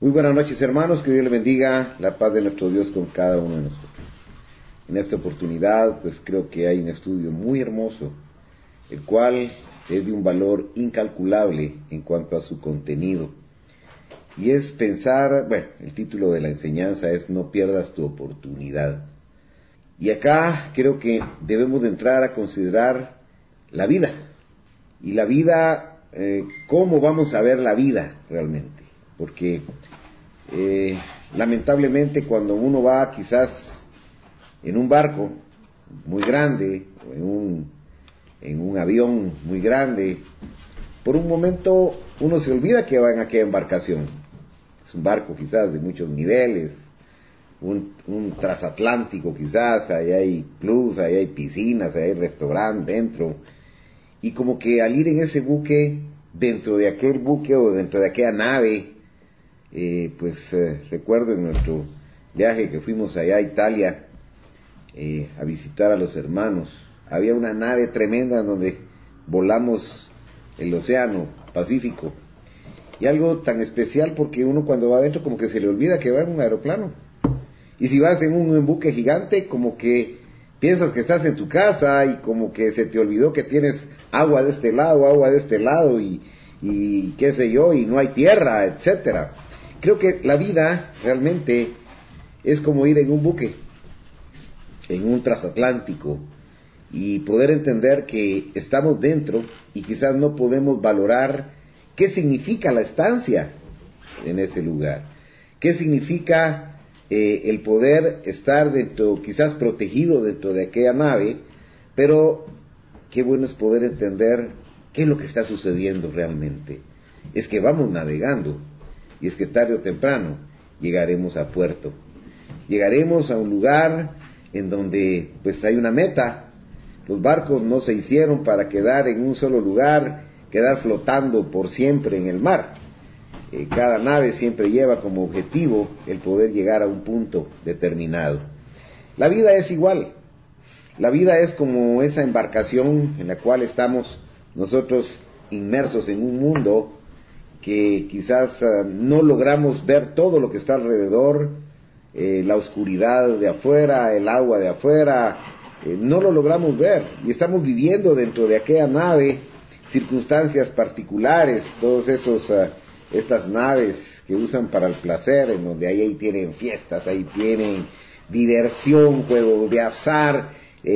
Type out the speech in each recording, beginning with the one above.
Muy buenas noches, hermanos, que Dios les bendiga, la paz de nuestro Dios con cada uno de nosotros. En esta oportunidad, pues creo que hay un estudio muy hermoso, el cual es de un valor incalculable en cuanto a su contenido. Y es pensar, bueno, el título de la enseñanza es No pierdas tu oportunidad. Y acá creo que debemos de entrar a considerar la vida. Y la vida, cómo vamos a ver la vida realmente. Porque lamentablemente cuando uno va quizás en un barco muy grande, o en un avión muy grande, por un momento uno se olvida que va en aquella embarcación. Es un barco quizás de muchos niveles, un transatlántico quizás, ahí hay clubs, ahí hay piscinas, ahí hay restaurante dentro, y como que al ir en ese buque, dentro de aquel buque o dentro de aquella nave, recuerdo en nuestro viaje que fuimos allá a Italia a visitar a los hermanos, había una nave tremenda en donde volamos el océano Pacífico, y algo tan especial porque uno cuando va adentro como que se le olvida que va en un aeroplano, y si vas en un buque gigante como que piensas que estás en tu casa y como que se te olvidó que tienes agua de este lado y qué sé yo, y no hay tierra, etcétera. Creo que la vida realmente es como ir en un buque, en un transatlántico, y poder entender que estamos dentro y quizás no podemos valorar qué significa la estancia en ese lugar, qué significa el poder estar dentro, quizás protegido dentro de aquella nave, pero qué bueno es poder entender qué es lo que está sucediendo realmente. Es que vamos navegando, y es que tarde o temprano llegaremos a puerto, llegaremos a un lugar en donde pues hay una meta. Los barcos no se hicieron para quedar en un solo lugar, quedar flotando por siempre en el mar. Cada nave siempre lleva como objetivo el poder llegar a un punto determinado. La vida es igual. La vida es como esa embarcación en la cual estamos nosotros inmersos en un mundo que quizás no logramos ver todo lo que está alrededor, la oscuridad de afuera, el agua de afuera, no lo logramos ver, y estamos viviendo dentro de aquella nave circunstancias particulares, todos estas naves que usan para el placer, en donde ahí tienen fiestas, ahí tienen diversión, juegos de azar,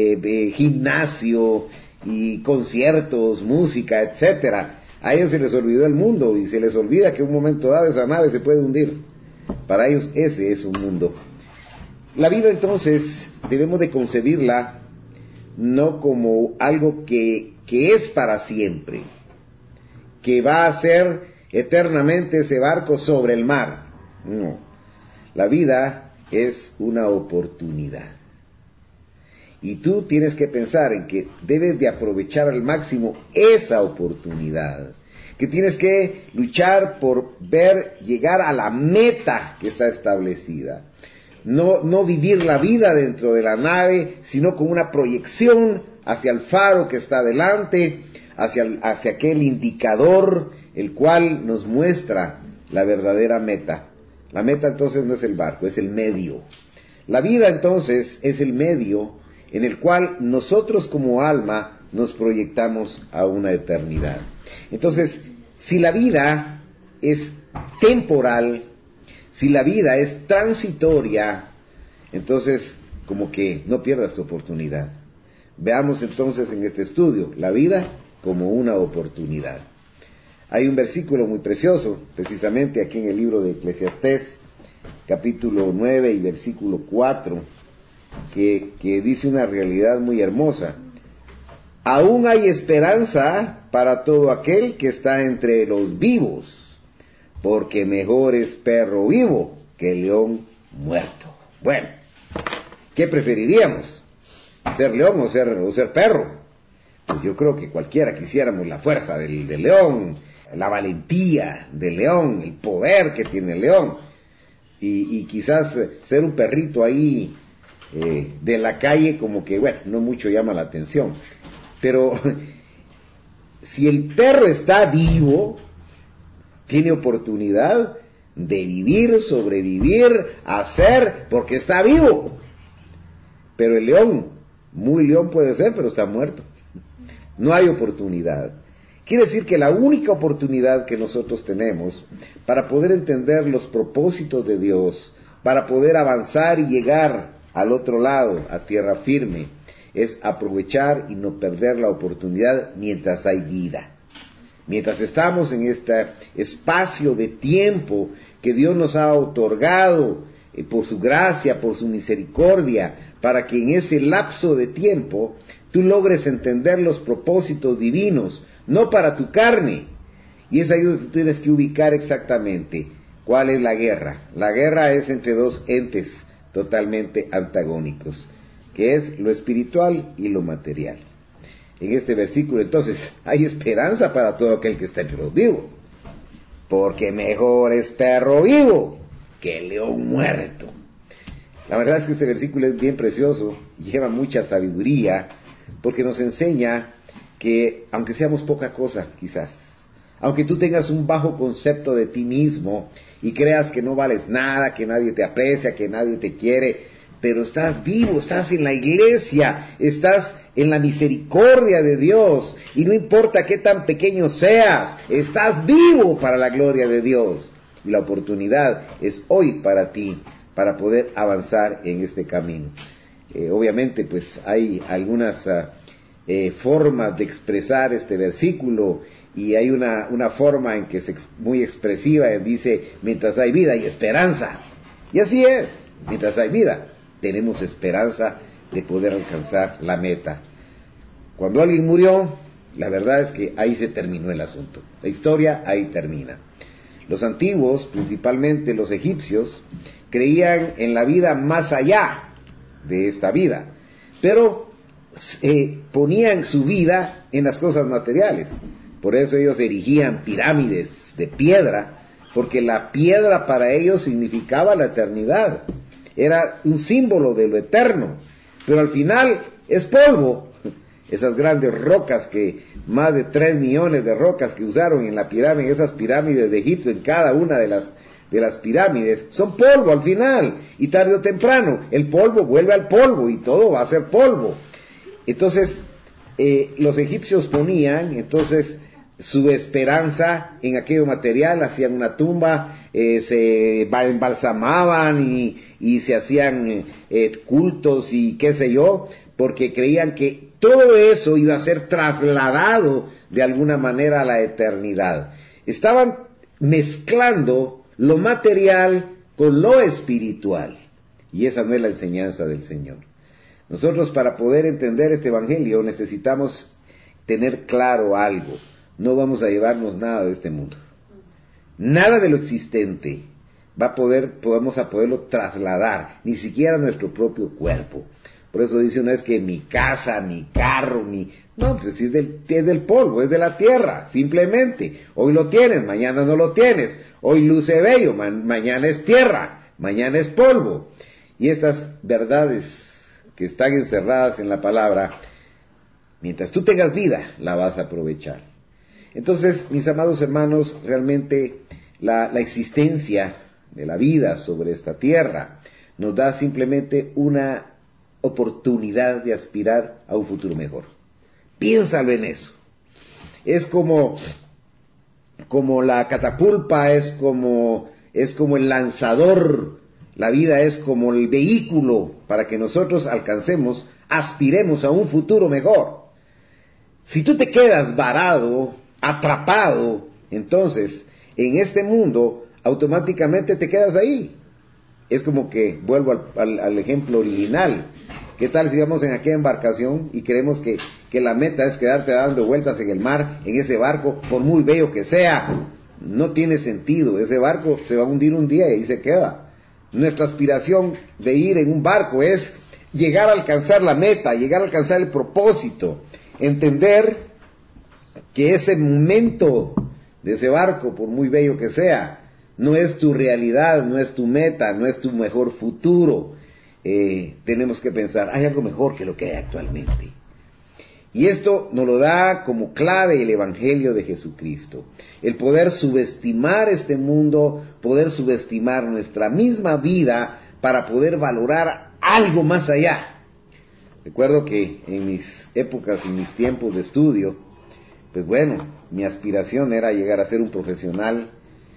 gimnasio y conciertos, música, etcétera. A ellos se les olvidó el mundo y se les olvida que en un momento dado esa nave se puede hundir. Para ellos ese es un mundo. La vida entonces debemos de concebirla no como algo que es para siempre, que va a ser eternamente ese barco sobre el mar. No, la vida es una oportunidad. Y tú tienes que pensar en que debes de aprovechar al máximo esa oportunidad, que tienes que luchar por ver llegar a la meta que está establecida. No vivir la vida dentro de la nave, sino con una proyección hacia el faro que está delante, hacia aquel indicador, el cual nos muestra la verdadera meta. La meta entonces no es el barco, es el medio. La vida entonces es el medio en el cual nosotros como alma nos proyectamos a una eternidad. Entonces, si la vida es temporal, si la vida es transitoria, entonces como que no pierdas tu oportunidad. Veamos entonces en este estudio la vida como una oportunidad. Hay un versículo muy precioso, precisamente aquí en el libro de Eclesiastés, capítulo 9 y versículo 4, que dice una realidad muy hermosa. Aún hay esperanza para todo aquel que está entre los vivos, porque mejor es perro vivo que león muerto. Bueno, ¿qué preferiríamos? ¿Ser león o ser perro? Pues yo creo que cualquiera quisiéramos la fuerza del león, la valentía del león, el poder que tiene el león, y quizás ser un perrito ahí de la calle como que, bueno, no mucho llama la atención. Pero si el perro está vivo, tiene oportunidad, de vivir, sobrevivir, hacer, porque está vivo. Pero el león, muy león puede ser, pero está muerto. No hay oportunidad. Quiere decir que la única oportunidad que nosotros tenemos para poder entender los propósitos de Dios, para poder avanzar y llegar al otro lado, a tierra firme, es aprovechar y no perder la oportunidad mientras hay vida. Mientras estamos en este espacio de tiempo que Dios nos ha otorgado por su gracia, por su misericordia, para que en ese lapso de tiempo tú logres entender los propósitos divinos, no para tu carne. Y es ahí donde tú tienes que ubicar exactamente cuál es la guerra. La guerra es entre dos entes totalmente antagónicos, que es lo espiritual y lo material. En este versículo entonces hay esperanza para todo aquel que está entre los vivos, porque mejor es perro vivo que león muerto. La verdad es que este versículo es bien precioso, lleva mucha sabiduría, porque nos enseña que aunque seamos poca cosa quizás, aunque tú tengas un bajo concepto de ti mismo y creas que no vales nada, que nadie te aprecia, que nadie te quiere, pero estás vivo, estás en la iglesia, estás en la misericordia de Dios, y no importa qué tan pequeño seas, estás vivo para la gloria de Dios. Y la oportunidad es hoy para ti, para poder avanzar en este camino. Obviamente pues hay algunas formas de expresar este versículo, y hay una forma en que es muy expresiva, dice, mientras hay vida hay esperanza. Y así es, mientras hay vida tenemos esperanza de poder alcanzar la meta. Cuando alguien murió, la verdad es que ahí se terminó el asunto. La historia ahí termina. Los antiguos, principalmente los egipcios, creían en la vida más allá de esta vida, pero ponían su vida en las cosas materiales. Por eso ellos erigían pirámides de piedra, porque la piedra para ellos significaba la eternidad. Era un símbolo de lo eterno, pero al final es polvo. Esas grandes rocas, que más de 3 millones de rocas que usaron en la pirámide, esas pirámides de Egipto, en cada una de las pirámides, son polvo al final, y tarde o temprano el polvo vuelve al polvo y todo va a ser polvo. Entonces los egipcios ponían entonces su esperanza en aquello material, hacían una tumba, se embalsamaban y se hacían cultos y qué sé yo, porque creían que todo eso iba a ser trasladado de alguna manera a la eternidad. Estaban mezclando lo material con lo espiritual, y esa no es la enseñanza del Señor. Nosotros, para poder entender este evangelio, necesitamos tener claro algo: no vamos a llevarnos nada de este mundo. Nada de lo existente podemos a poderlo trasladar, ni siquiera nuestro propio cuerpo. Por eso dice una vez que mi casa, mi carro, no, pues es del polvo, es de la tierra, simplemente. Hoy lo tienes, mañana no lo tienes. Hoy luce bello, mañana es tierra, mañana es polvo. Y estas verdades que están encerradas en la palabra, mientras tú tengas vida, la vas a aprovechar. Entonces, mis amados hermanos, realmente la existencia de la vida sobre esta tierra nos da simplemente una oportunidad de aspirar a un futuro mejor. Piénsalo en eso. Es como la catapulta, es como el lanzador. La vida es como el vehículo para que nosotros aspiremos a un futuro mejor. Si tú te quedas varado, atrapado, entonces en este mundo automáticamente te quedas ahí. Es como que, vuelvo al ejemplo original, ¿qué tal si vamos en aquella embarcación y creemos que la meta es quedarte dando vueltas en el mar, en ese barco, por muy bello que sea? No tiene sentido, ese barco se va a hundir un día y ahí se queda. Nuestra aspiración de ir en un barco es llegar a alcanzar la meta, llegar a alcanzar el propósito, entender que ese momento de ese barco, por muy bello que sea, no es tu realidad, no es tu meta, no es tu mejor futuro. Tenemos que pensar, hay algo mejor que lo que hay actualmente. Y esto nos lo da como clave el Evangelio de Jesucristo. El poder subestimar este mundo, poder subestimar nuestra misma vida para poder valorar algo más allá. Recuerdo que en mis épocas, en mis tiempos de estudio, pues bueno, mi aspiración era llegar a ser un profesional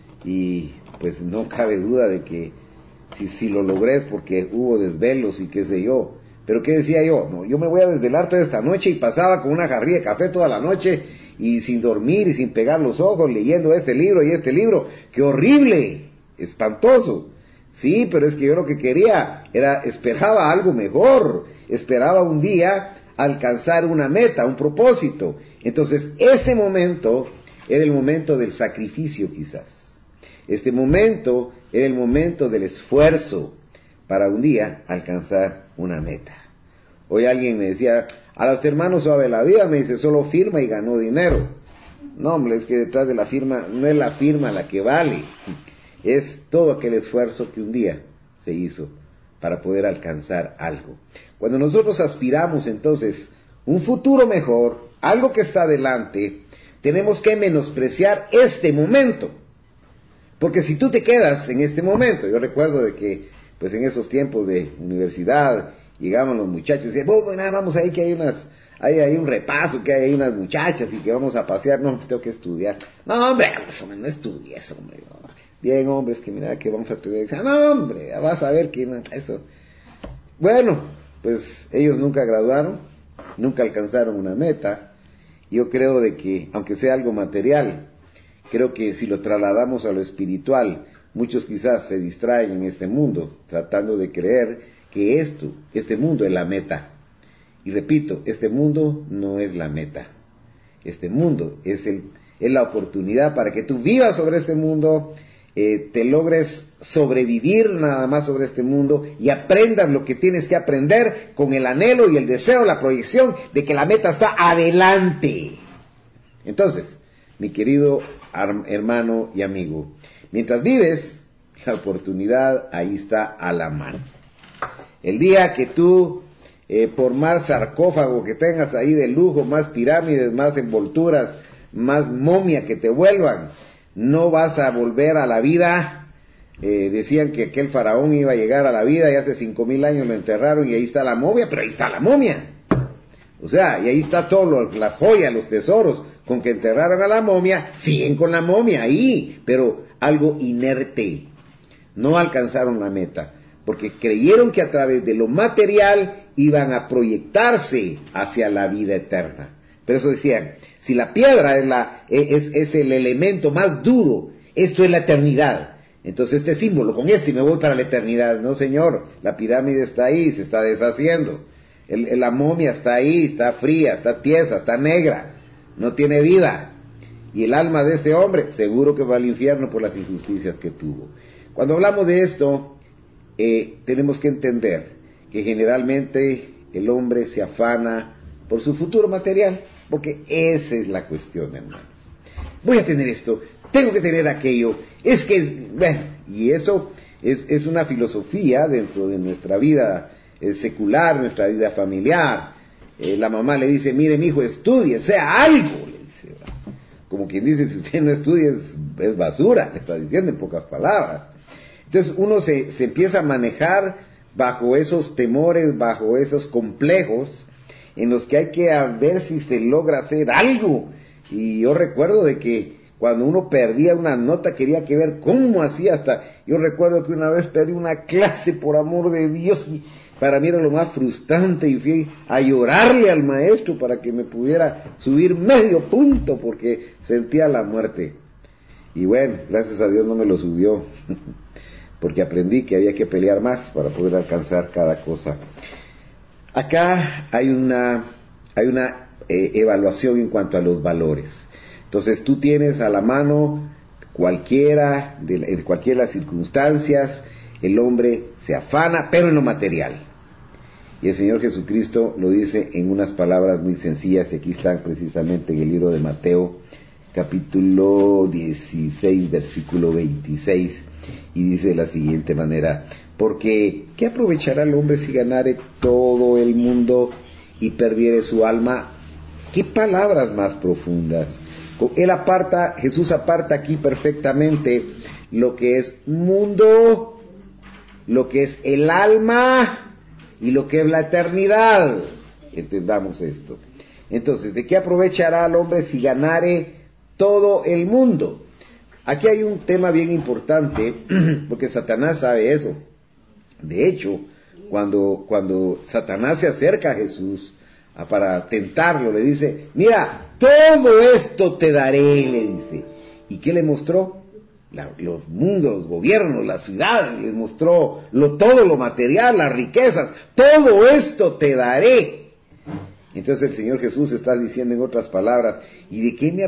y pues no cabe duda de que si lo logré es porque hubo desvelos y qué sé yo. Pero ¿qué decía yo? No, yo me voy a desvelar toda esta noche y pasaba con una jarrilla de café toda la noche y sin dormir y sin pegar los ojos leyendo este libro y este libro. ¡Qué horrible! Espantoso. Sí, pero es que yo lo que quería esperaba algo mejor, esperaba un día alcanzar una meta, un propósito. Entonces, ese momento era el momento del sacrificio quizás. Este momento era el momento del esfuerzo para un día alcanzar una meta. Hoy alguien me decía, a los hermanos suave la vida, me dice, solo firma y ganó dinero. No, hombre, es que detrás de la firma, no es la firma la que vale, es todo aquel esfuerzo que un día se hizo para poder alcanzar algo. Cuando nosotros aspiramos entonces un futuro mejor, algo que está adelante, tenemos que menospreciar este momento. Porque si tú te quedas en este momento, yo recuerdo de que pues en esos tiempos de universidad llegaban los muchachos y decían, bueno, vamos ahí que hay un repaso, que hay unas muchachas y que vamos a pasear. No, pues tengo que estudiar. No, hombre, no estudies, hombre. Bien, hombre, es que mira que vamos a tener. No, hombre, vas a ver que eso. Bueno, pues ellos nunca graduaron, nunca alcanzaron una meta. Yo creo de que, aunque sea algo material, creo que si lo trasladamos a lo espiritual, muchos quizás se distraen en este mundo, tratando de creer que este mundo es la meta. Y repito, este mundo no es la meta. Este mundo es la oportunidad para que tú vivas sobre este mundo, te logres sobrevivir nada más sobre este mundo y aprendas lo que tienes que aprender con el anhelo y el deseo, la proyección de que la meta está adelante. Entonces, mi querido hermano y amigo, mientras vives, la oportunidad ahí está a la mano. El día que tú, por más sarcófago que tengas ahí de lujo, más pirámides, más envolturas, más momia que te vuelvan, no vas a volver a la vida. Decían que aquel faraón iba a llegar a la vida y hace 5,000 años lo enterraron y ahí está la momia, pero ahí está la momia. O sea, y ahí está todo, las joyas, los tesoros, con que enterraron a la momia, siguen con la momia ahí, pero algo inerte. No alcanzaron la meta, porque creyeron que a través de lo material iban a proyectarse hacia la vida eterna. Pero eso decían, si la piedra es el elemento más duro, esto es la eternidad. Entonces este símbolo, con este me voy para la eternidad. No, señor, la pirámide está ahí, se está deshaciendo. La momia está ahí, está fría, está tiesa, está negra, no tiene vida. Y el alma de este hombre seguro que va al infierno por las injusticias que tuvo. Cuando hablamos de esto, tenemos que entender que generalmente el hombre se afana por su futuro material, porque esa es la cuestión, hermano. Voy a tener esto, tengo que tener aquello, es que, bueno, y eso es una filosofía dentro de nuestra vida secular, nuestra vida familiar. La mamá le dice, mire mi hijo, estudie, sea algo, le dice. Como quien dice, si usted no estudia es basura, le está diciendo en pocas palabras. Entonces uno se empieza a manejar bajo esos temores, bajo esos complejos, en los que hay que ver si se logra hacer algo. Y yo recuerdo de que cuando uno perdía una nota quería que ver cómo hacía hasta. Yo recuerdo que una vez perdí una clase por amor de Dios y para mí era lo más frustrante y fui a llorarle al maestro para que me pudiera subir medio punto porque sentía la muerte. Y bueno, gracias a Dios no me lo subió porque aprendí que había que pelear más para poder alcanzar cada cosa. Acá hay una evaluación en cuanto a los valores. Entonces tú tienes a la mano en cualquiera de las circunstancias, el hombre se afana, pero en lo material. Y el Señor Jesucristo lo dice en unas palabras muy sencillas, y aquí están precisamente en el libro de Mateo, capítulo 16, versículo 26, y dice de la siguiente manera: porque ¿qué aprovechará el hombre si ganare todo el mundo y perdiere su alma? qué palabras más profundas. Jesús aparta aquí perfectamente lo que es mundo, lo que es el alma y lo que es la eternidad. Entendamos esto. Entonces, ¿de qué aprovechará al hombre si ganare todo el mundo? Aquí hay un tema bien importante, porque Satanás sabe eso. De hecho, cuando Satanás se acerca a Jesús para tentarlo, le dice, mira, todo esto te daré, le dice. ¿Y qué le mostró? Los mundos, los gobiernos, las ciudades, les mostró todo lo material, las riquezas, todo esto te daré. Entonces el Señor Jesús está diciendo en otras palabras, ¿y de qué me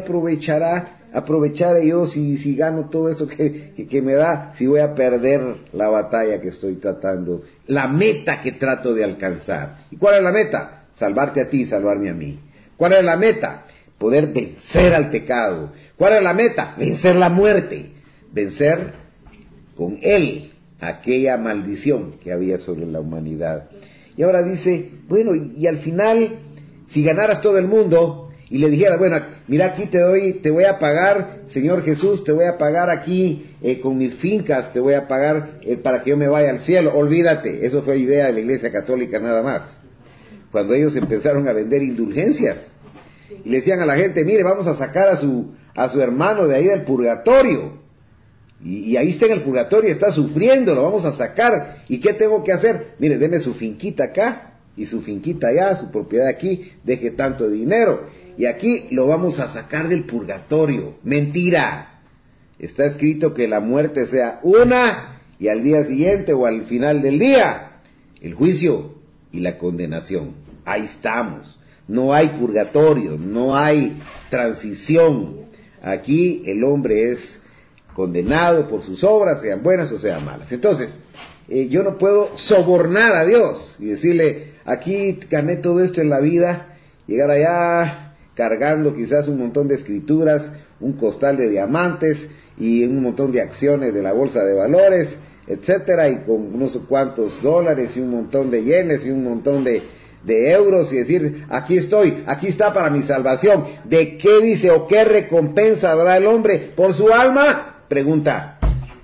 aprovecharé yo si gano todo esto que me da, si voy a perder la batalla que estoy tratando, la meta que trato de alcanzar? ¿Y cuál es la meta? Salvarte a ti y salvarme a mí. ¿Cuál es la meta? Poder vencer al pecado. ¿Cuál es la meta? Vencer la muerte. Vencer con Él aquella maldición que había sobre la humanidad. Y ahora dice, bueno, y al final, si ganaras todo el mundo, y le dijera, bueno, mira, aquí te voy a pagar, Señor Jesús, te voy a pagar aquí con mis fincas, te voy a pagar para que yo me vaya al cielo. Olvídate, eso fue idea de la Iglesia Católica nada más. Cuando ellos empezaron a vender indulgencias, y le decían a la gente, mire, vamos a sacar a su hermano de ahí del purgatorio, y ahí está en el purgatorio, está sufriendo, lo vamos a sacar, ¿y qué tengo que hacer? Mire, deme su finquita acá, y su finquita allá, su propiedad aquí, deje tanto dinero, y aquí lo vamos a sacar del purgatorio. Mentira. Está escrito que la muerte sea una, y al día siguiente o al final del día, el juicio y la condenación. Ahí estamos. No hay purgatorio, no hay transición. Aquí el hombre es condenado por sus obras, sean buenas o sean malas. Entonces, yo no puedo sobornar a Dios y decirle, aquí gané todo esto en la vida, llegar allá cargando quizás un montón de escrituras, un costal de diamantes y un montón de acciones de la bolsa de valores, etcétera, y con unos cuantos dólares y un montón de yenes y un montón de euros, y decir, aquí estoy, aquí está para mi salvación. ¿De qué dice o qué recompensa dará el hombre por su alma? Pregunta.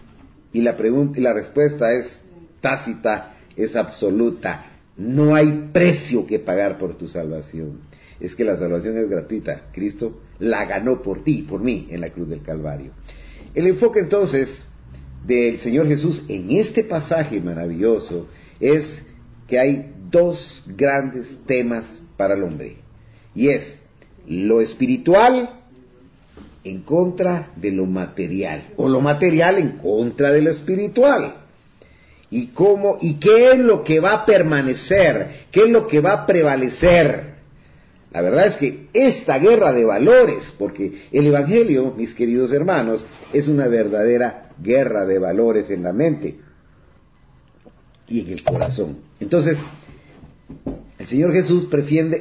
Y la respuesta es tácita, es absoluta. No hay precio que pagar por tu salvación. Es que la salvación es gratuita. Cristo la ganó por ti, por mí, en la cruz del Calvario. El enfoque entonces del Señor Jesús en este pasaje maravilloso es que hay dos grandes temas para el hombre, y es lo espiritual en contra de lo material, o lo material en contra de lo espiritual. ¿Y qué es lo que va a permanecer? ¿Qué es lo que va a prevalecer? La verdad es que esta guerra de valores, porque el Evangelio, mis queridos hermanos, es una verdadera guerra de valores en la mente y en el corazón. Entonces, el Señor Jesús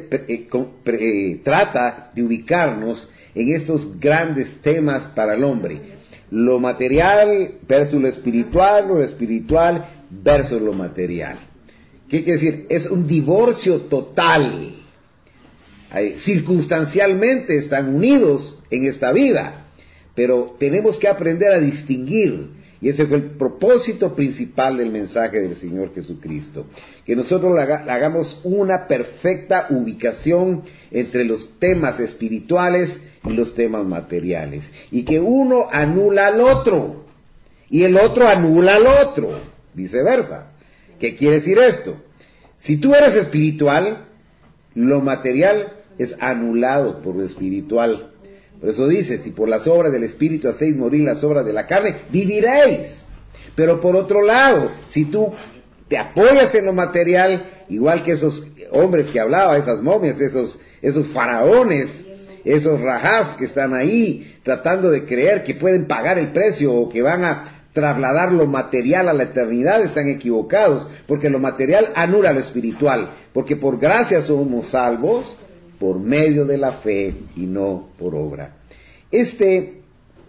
trata de ubicarnos en estos grandes temas para el hombre: lo material versus lo espiritual versus lo material. ¿Qué quiere decir? Es un divorcio total. Circunstancialmente están unidos en esta vida, pero tenemos que aprender a distinguir, y ese fue el propósito principal del mensaje del Señor Jesucristo, que nosotros hagamos una perfecta ubicación entre los temas espirituales y los temas materiales, y que uno anula al otro y el otro anula al otro, viceversa. ¿Qué quiere decir esto? Si tú eres espiritual, lo material es anulado por lo espiritual. Por eso dice, si por las obras del Espíritu hacéis morir las obras de la carne, viviréis. Pero por otro lado, si tú te apoyas en lo material, igual que esos hombres que hablaba, esas momias, esos faraones, esos rajás que están ahí tratando de creer que pueden pagar el precio o que van a trasladar lo material a la eternidad, están equivocados, porque lo material anula lo espiritual, porque por gracia somos salvos por medio de la fe y no por obra. Este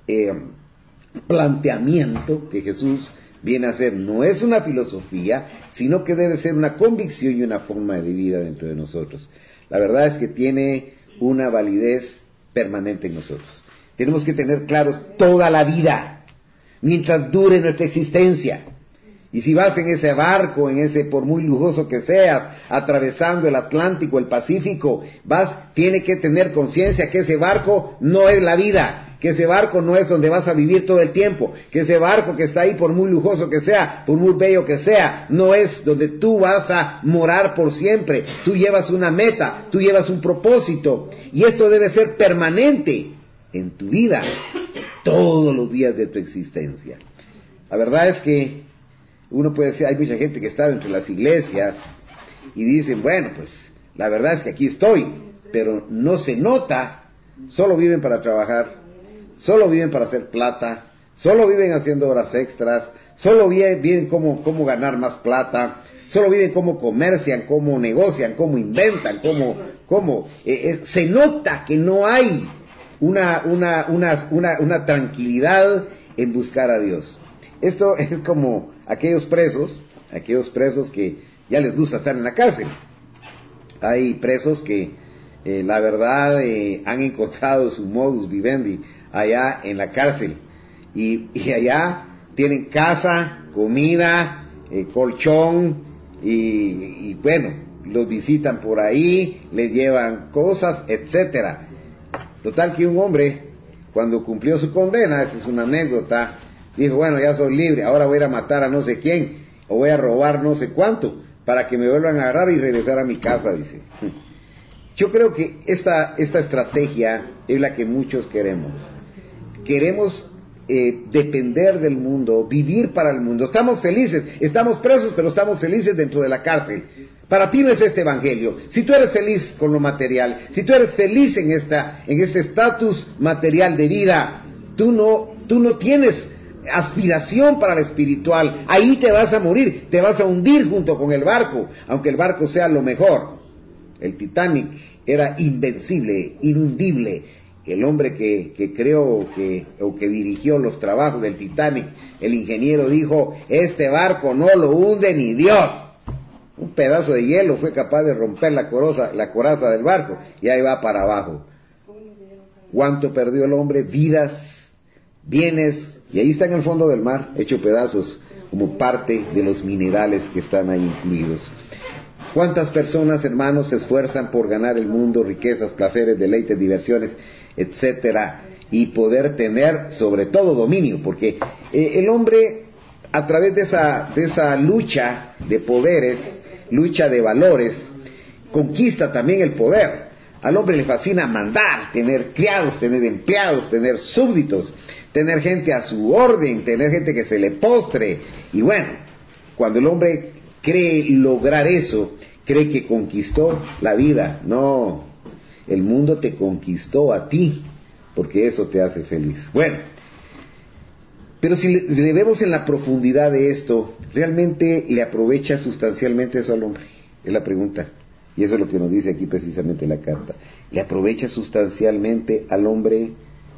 planteamiento que Jesús viene a hacer no es una filosofía, sino que debe ser una convicción y una forma de vida dentro de nosotros. La verdad es que tiene una validez permanente en nosotros. Tenemos que tener claros toda la vida, mientras dure nuestra existencia. Y si vas en ese barco, por muy lujoso que seas, atravesando el Atlántico, el Pacífico, tienes que tener conciencia que ese barco no es la vida, que ese barco no es donde vas a vivir todo el tiempo, que ese barco que está ahí, por muy lujoso que sea, por muy bello que sea, no es donde tú vas a morar por siempre. Tú llevas una meta, tú llevas un propósito, y esto debe ser permanente en tu vida, todos los días de tu existencia. La verdad es que uno puede decir, hay mucha gente que está dentro de las iglesias y dicen, bueno, pues la verdad es que aquí estoy, pero no se nota. Solo viven para trabajar, solo viven para hacer plata, solo viven haciendo horas extras, solo viven cómo ganar más plata, solo viven cómo comercian, cómo negocian, cómo inventan, se nota que no hay una tranquilidad en buscar a Dios. Esto es como aquellos presos que ya les gusta estar en la cárcel. Hay presos que la verdad han encontrado su modus vivendi allá en la cárcel, y allá tienen casa, comida, colchón, y bueno, los visitan por ahí, les llevan cosas, etcétera. Total que un hombre, cuando cumplió su condena, esa es una anécdota, dijo, bueno, ya soy libre, ahora voy a ir a matar a no sé quién, o voy a robar no sé cuánto, para que me vuelvan a agarrar y regresar a mi casa, dice. Yo creo que esta estrategia es la que muchos queremos. Queremos depender del mundo, vivir para el mundo. Estamos felices, estamos presos, pero estamos felices dentro de la cárcel. Para ti no es este evangelio. Si tú eres feliz con lo material, si tú eres feliz en este estatus material de vida, tú no tienes aspiración para lo espiritual. Ahí te vas a morir, te vas a hundir junto con el barco, aunque el barco sea lo mejor. El Titanic era invencible, inhundible. El hombre que creó o que dirigió los trabajos del Titanic, el ingeniero, dijo, este barco no lo hunde ni Dios. Un pedazo de hielo fue capaz de romper la coraza del barco, y ahí va para abajo. ¿Cuánto perdió el hombre? Vidas, bienes, y ahí está en el fondo del mar, hecho pedazos, como parte de los minerales que están ahí incluidos. ¿Cuántas personas, hermanos, se esfuerzan por ganar el mundo, riquezas, placeres, deleites, diversiones, etcétera, y poder tener sobre todo dominio? Porque el hombre, a través de esa lucha de poderes, lucha de valores, conquista también el poder. Al hombre le fascina mandar, tener criados, tener empleados, tener súbditos, tener gente a su orden, tener gente que se le postre. Y bueno, cuando el hombre cree lograr eso, cree que conquistó la vida. No, el mundo te conquistó a ti, porque eso te hace feliz. Bueno, pero si le vemos en la profundidad de esto, ¿realmente le aprovecha sustancialmente eso al hombre? Es la pregunta. Y eso es lo que nos dice aquí precisamente la carta. ¿Le aprovecha sustancialmente al hombre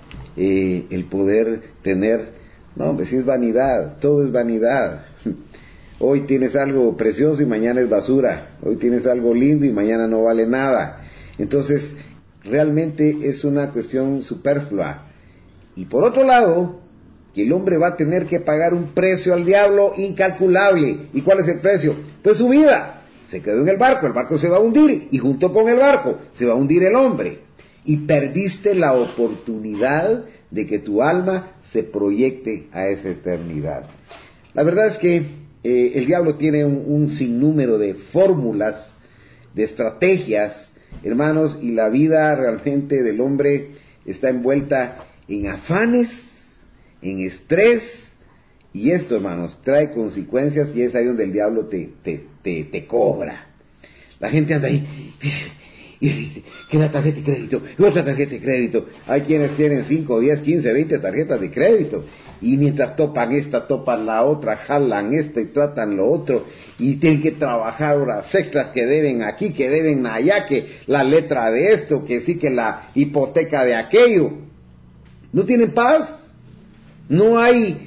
el poder tener? No, hombre, si es vanidad, todo es vanidad. Hoy tienes algo precioso y mañana es basura. Hoy tienes algo lindo y mañana no vale nada. Entonces, realmente es una cuestión superflua. Y por otro lado, que el hombre va a tener que pagar un precio al diablo incalculable. ¿Y cuál es el precio? Pues su vida. Se quedó en el barco se va a hundir, y junto con el barco se va a hundir el hombre. Y perdiste la oportunidad de que tu alma se proyecte a esa eternidad. La verdad es que el diablo tiene un sinnúmero de fórmulas, de estrategias, hermanos, y la vida realmente del hombre está envuelta en afanes, en estrés, y esto, hermanos, trae consecuencias, y es ahí donde el diablo te cobra. La gente anda ahí y dice, que la tarjeta de crédito, que otra tarjeta de crédito. Hay quienes tienen 5, 10, 15, 20 tarjetas de crédito, y mientras topan esta, topan la otra, jalan esta y tratan lo otro, y tienen que trabajar horas extras, que deben aquí, que deben allá, que la letra de esto, que sí, que la hipoteca de aquello. No tienen paz, no hay...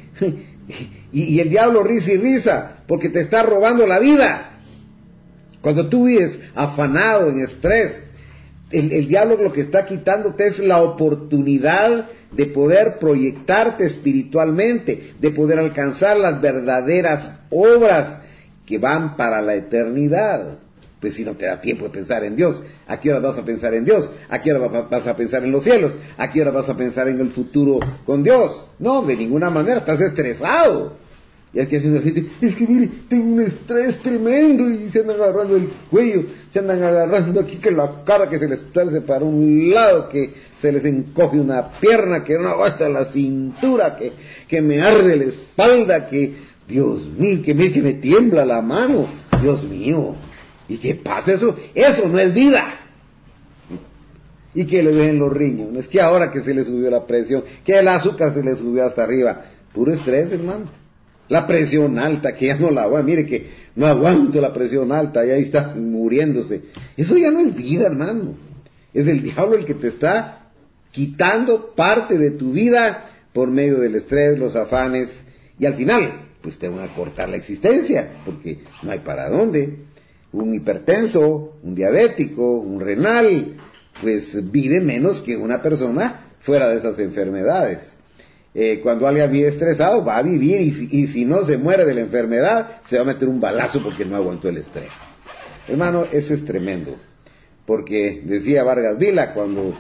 Y el diablo risa y risa, porque te está robando la vida. Cuando tú vives afanado, en estrés, el diablo lo que está quitándote es la oportunidad de poder proyectarte espiritualmente, de poder alcanzar las verdaderas obras que van para la eternidad. Pues si no te da tiempo de pensar en Dios, ¿a qué hora vas a pensar en Dios? ¿A qué hora vas a pensar en los cielos? ¿A qué hora vas a pensar en el futuro con Dios? No, de ninguna manera, estás estresado. Y aquí haciendo la gente, es que mire, tengo un estrés tremendo, y se andan agarrando el cuello, se andan agarrando aquí que la cara que se les tuerce para un lado, que se les encoge una pierna, que no aguanta la cintura, que me arde la espalda, que, Dios mío, que mire que me tiembla la mano, Dios mío, ¿y qué pasa eso? Eso no es vida. Y que le ven los riñones, es que ahora que se le subió la presión, que el azúcar se le subió hasta arriba, puro estrés, hermano. La presión alta, que ya no la aguanto, mire que no aguanto la presión alta, y ahí está muriéndose. Eso ya no es vida, hermano. Es el diablo el que te está quitando parte de tu vida por medio del estrés, los afanes, y al final, pues te van a cortar la existencia, porque no hay para dónde. Un hipertenso, un diabético, un renal, pues vive menos que una persona fuera de esas enfermedades. Cuando alguien vive estresado va a vivir, y si no se muere de la enfermedad, se va a meter un balazo porque no aguantó el estrés. Hermano, eso es tremendo, porque decía Vargas Vila, cuando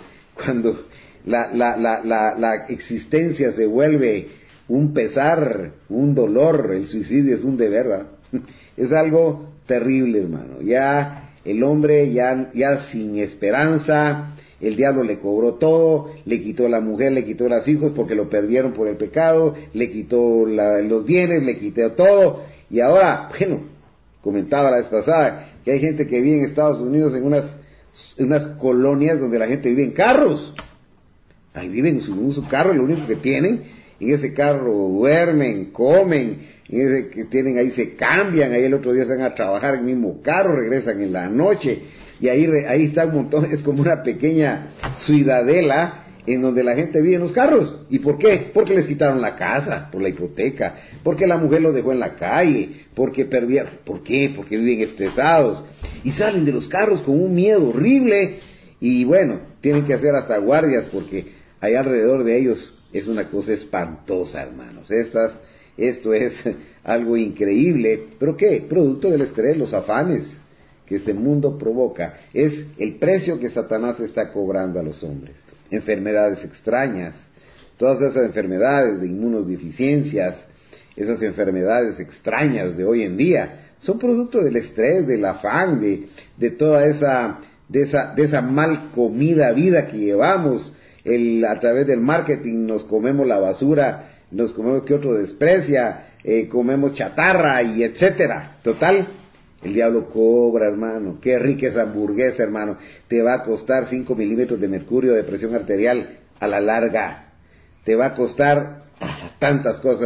la existencia se vuelve un pesar, un dolor, el suicidio es un deber, ¿verdad? Es algo terrible, hermano. Ya el hombre ya sin esperanza. El diablo le cobró todo, le quitó la mujer, le quitó los hijos porque lo perdieron por el pecado, le quitó los bienes, le quitó todo. Y ahora, bueno, comentaba la vez pasada que hay gente que vive en Estados Unidos en unas colonias donde la gente vive en carros. Ahí viven en su carro, lo único que tienen, en ese carro duermen, comen, en ese que tienen ahí se cambian, ahí el otro día se van a trabajar en el mismo carro, regresan en la noche. Y ahí está un montón, es como una pequeña ciudadela en donde la gente vive en los carros. ¿Y por qué? Porque les quitaron la casa, por la hipoteca, porque la mujer los dejó en la calle, porque perdieron. ¿Por qué? Porque viven estresados. Y salen de los carros con un miedo horrible, y bueno, tienen que hacer hasta guardias, porque ahí alrededor de ellos es una cosa espantosa, hermanos. Esto es algo increíble. ¿Pero qué? Producto del estrés, los afanes que este mundo provoca, es el precio que Satanás está cobrando a los hombres. Enfermedades extrañas, todas esas enfermedades de inmunodeficiencias, esas enfermedades extrañas de hoy en día, son producto del estrés, del afán, de toda esa mal comida vida que llevamos. A través del marketing nos comemos la basura, nos comemos que otro desprecia, comemos chatarra y etcétera. Total, el diablo cobra, hermano. Qué rica esa hamburguesa, hermano. Te va a costar 5 milímetros de mercurio de presión arterial a la larga. Te va a costar tantas cosas.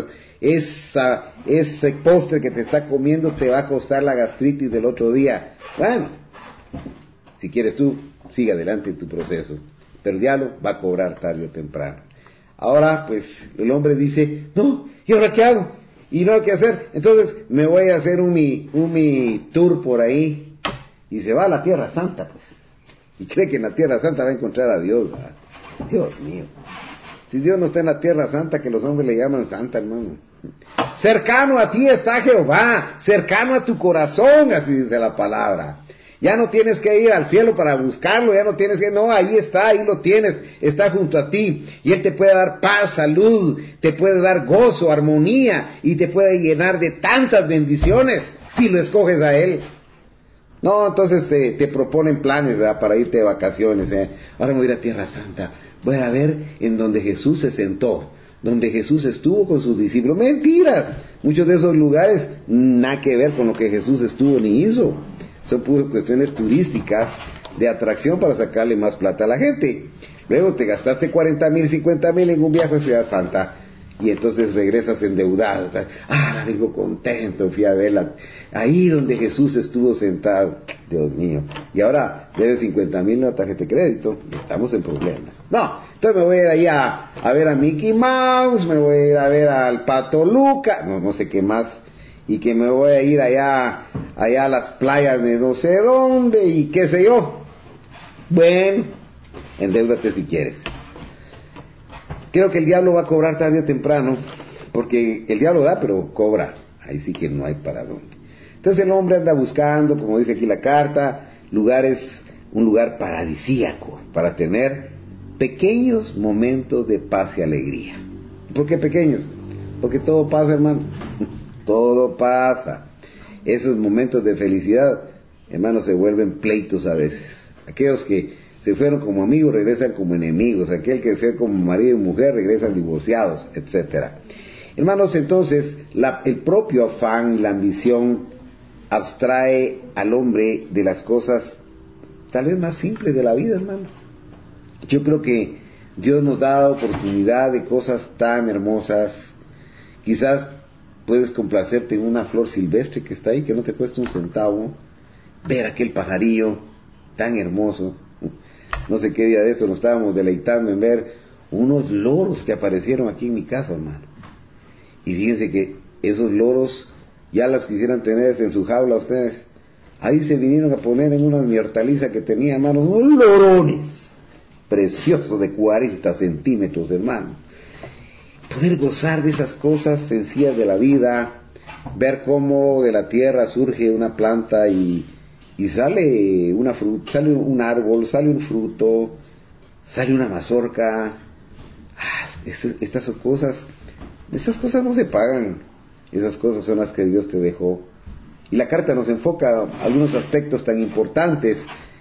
Ese postre que te está comiendo te va a costar la gastritis del otro día. Bueno, si quieres tú, sigue adelante en tu proceso. Pero el diablo va a cobrar tarde o temprano. Ahora, pues, el hombre dice, no, ¿y ahora qué hago? Y no hay que hacer, entonces me voy a hacer un mi tour por ahí, y se va a la Tierra Santa, pues, y cree que en la Tierra Santa va a encontrar a Dios, ¿verdad? Dios mío, si Dios no está en la Tierra Santa, que los hombres le llaman Santa, hermano. Cercano a ti está Jehová, cercano a tu corazón, así dice la palabra. Ya no tienes que ir al cielo para buscarlo, ya no tienes que, no, ahí está, ahí lo tienes, está junto a ti, y Él te puede dar paz, salud, te puede dar gozo, armonía, y te puede llenar de tantas bendiciones, si lo escoges a Él. No, entonces te proponen planes, ¿verdad?, para irte de vacaciones, ahora me voy a ir a Tierra Santa, voy a ver en donde Jesús se sentó, donde Jesús estuvo con sus discípulos. Mentiras, muchos de esos lugares, nada que ver con lo que Jesús estuvo ni hizo. Son puras cuestiones turísticas de atracción para sacarle más plata a la gente. Luego te gastaste 40,000, 50,000 en un viaje a Ciudad Santa, y entonces regresas endeudado. Vengo contento, fui a verla ahí donde Jesús estuvo sentado. Dios mío, y ahora debes 50,000 en la tarjeta de crédito, y estamos en problemas. No, entonces me voy a ir ahí a ver a Mickey Mouse, me voy a ir a ver al Pato Luca, no sé qué más, y que me voy a ir allá a las playas de no sé dónde, y qué sé yo. Bueno, endeúdate si quieres. Creo que el diablo va a cobrar tarde o temprano, porque el diablo da, pero cobra. Ahí sí que no hay para dónde. Entonces el hombre anda buscando, como dice aquí la carta, un lugar paradisíaco, para tener pequeños momentos de paz y alegría. ¿Por qué pequeños? Porque todo pasa, hermano. Todo pasa. Esos momentos de felicidad, hermano, se vuelven pleitos a veces. Aquellos que se fueron como amigos regresan como enemigos. Aquel que se fue como marido y mujer regresan divorciados, etcétera. Hermanos, entonces, el propio afán, la ambición, abstrae al hombre de las cosas tal vez más simples de la vida, hermano. Yo creo que Dios nos da oportunidad de cosas tan hermosas. Quizás puedes complacerte en una flor silvestre que está ahí, que no te cuesta un centavo. Ver aquel pajarillo tan hermoso. No sé qué día de esto nos estábamos deleitando en ver unos loros que aparecieron aquí en mi casa, hermano. Y fíjense que esos loros ya los quisieran tener en su jaula ustedes. Ahí se vinieron a poner en una mi hortaliza que tenía, hermanos, unos lorones preciosos de 40 centímetros, hermano. Poder gozar de esas cosas sencillas de la vida, ver cómo de la tierra surge una planta y sale una fruta, sale un árbol, sale un fruto, sale una mazorca. Estas cosas no se pagan. Esas cosas son las que Dios te dejó. Y la carta nos enfoca algunos aspectos tan importantes,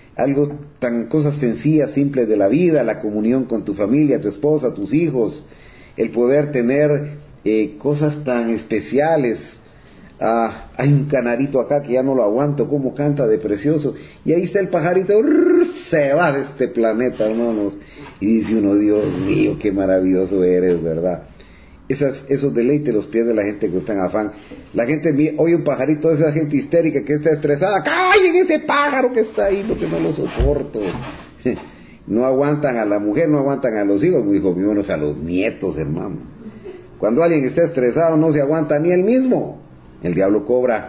cosas sencillas, simples de la vida, la comunión con tu familia, tu esposa, tus hijos, el poder tener cosas tan especiales. Hay un canarito acá que ya no lo aguanto, cómo canta de precioso, y ahí está el pajarito, se va de este planeta, hermanos, y dice uno, Dios mío, qué maravilloso eres, ¿verdad? Esos deleites los pierde la gente que está en afán. La gente oye un pajarito, esa gente histérica que está estresada, ¡callen ese pájaro que está ahí, lo que no lo soporto! No aguantan a la mujer, no aguantan a los hijos, muy hijo mío, a los nietos, hermano. Cuando alguien está estresado no se aguanta ni él mismo. El diablo cobra.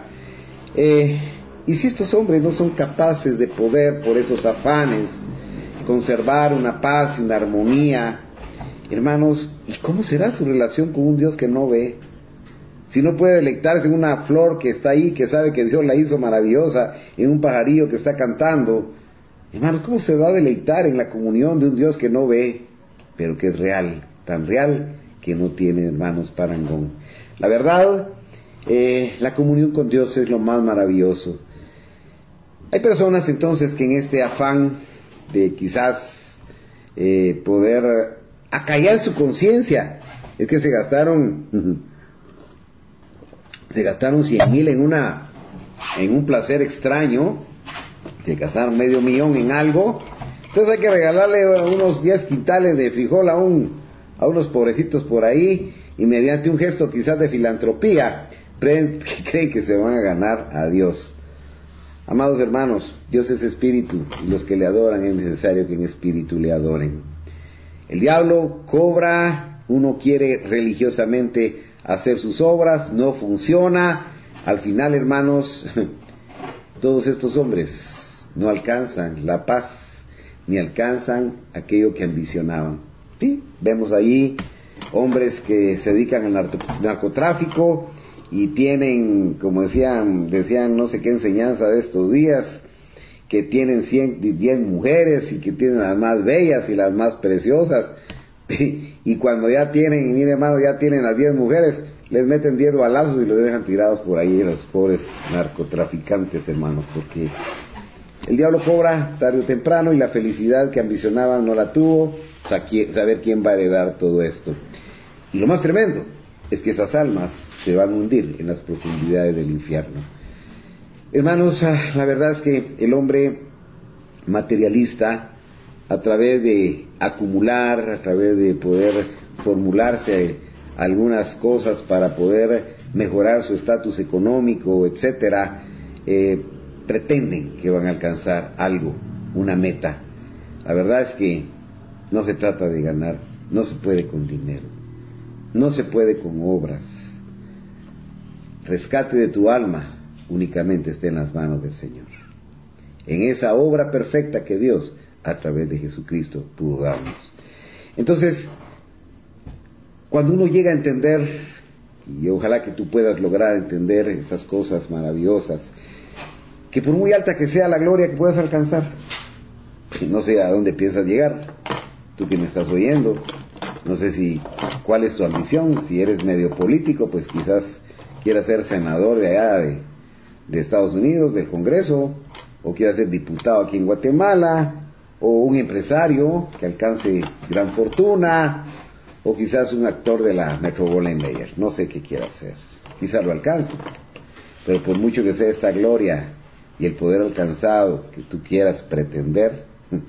Y si estos hombres no son capaces de poder, por esos afanes, conservar una paz y una armonía, hermanos, ¿y cómo será su relación con un Dios que no ve? Si no puede deleitarse en una flor que está ahí, que sabe que Dios la hizo maravillosa, en un pajarillo que está cantando, hermanos, ¿cómo se va a deleitar en la comunión de un Dios que no ve, pero que es real, tan real que no tiene, hermanos, parangón? La verdad, la comunión con Dios es lo más maravilloso. Hay personas entonces que en este afán de quizás poder acallar su conciencia, es que se gastaron 100,000 en un placer extraño, se gastaron $500,000 en algo, entonces hay que regalarle unos 10 quintales de frijol a unos pobrecitos por ahí, y mediante un gesto quizás de filantropía creen que se van a ganar a Dios. Amados hermanos, Dios es espíritu, y los que le adoran es necesario que en espíritu le adoren. El diablo cobra, uno quiere religiosamente hacer sus obras, no funciona. Al final, hermanos, todos estos hombres no alcanzan la paz, ni alcanzan aquello que ambicionaban. ¿Sí? Vemos ahí hombres que se dedican al narcotráfico y tienen, como decían no sé qué enseñanza de estos días, que tienen 10 mujeres y que tienen las más bellas y las más preciosas, y cuando ya tienen, mire hermano, ya tienen las 10 mujeres, les meten 10 balazos y los dejan tirados por ahí, los pobres narcotraficantes, hermanos, porque el diablo cobra tarde o temprano, y la felicidad que ambicionaban no la tuvo. Saber quién va a heredar todo esto. Y lo más tremendo es que esas almas se van a hundir en las profundidades del infierno. Hermanos, la verdad es que el hombre materialista, a través de acumular, a través de poder formularse algunas cosas para poder mejorar su estatus económico, etcétera, pretenden que van a alcanzar algo, una meta. La verdad es que no se trata de ganar, no se puede con dinero, no se puede con obras. Rescate de tu alma únicamente está en las manos del Señor. En esa obra perfecta que Dios a través de Jesucristo pudo darnos. Entonces, cuando uno llega a entender, y ojalá que tú puedas lograr entender estas cosas maravillosas, que por muy alta que sea la gloria que puedas alcanzar, no sé a dónde piensas llegar, tú que me estás oyendo, no sé cuál es tu ambición. Si eres medio político, pues quizás quieras ser senador de allá de Estados Unidos, del Congreso, o quieras ser diputado aquí en Guatemala, o un empresario que alcance gran fortuna, o quizás un actor de la Metro-Goldwyn-Mayer. No sé qué quieras ser, quizás lo alcance, pero por mucho que sea esta gloria y el poder alcanzado que tú quieras pretender,